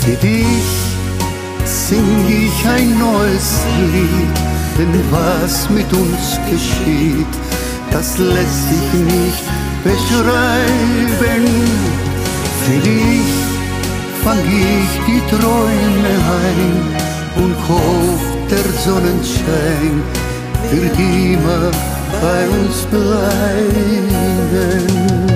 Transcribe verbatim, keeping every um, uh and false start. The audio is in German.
Für dich sing ich ein neues Lied, denn was mit uns geschieht, das lässt sich nicht beschreiben. Für dich fang ich die Träume ein und hoff, der Sonnenschein wird immer bei uns bleiben.